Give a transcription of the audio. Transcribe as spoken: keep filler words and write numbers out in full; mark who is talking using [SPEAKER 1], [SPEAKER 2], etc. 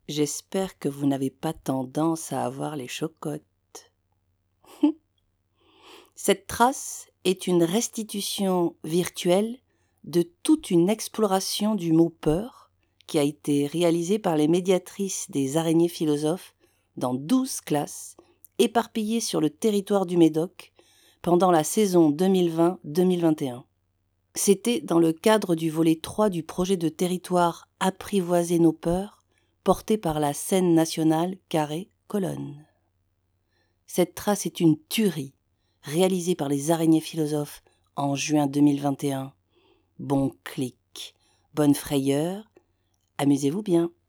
[SPEAKER 1] J'espère que vous n'avez pas tendance à avoir les chocottes. Cette trace est une restitution virtuelle de toute une exploration du mot peur qui a été réalisée par les médiatrices des araignées philosophes dans douze classes éparpillées sur le territoire du Médoc pendant la saison deux mille vingt deux mille vingt et un. C'était dans le cadre du volet trois du projet de territoire Apprivoiser nos peurs, porté par la scène nationale Carré-Colonne. Cette trace est une tuerie, réalisée par les araignées philosophes en juin deux mille vingt et un. Bon clic, bonne frayeur, amusez-vous bien.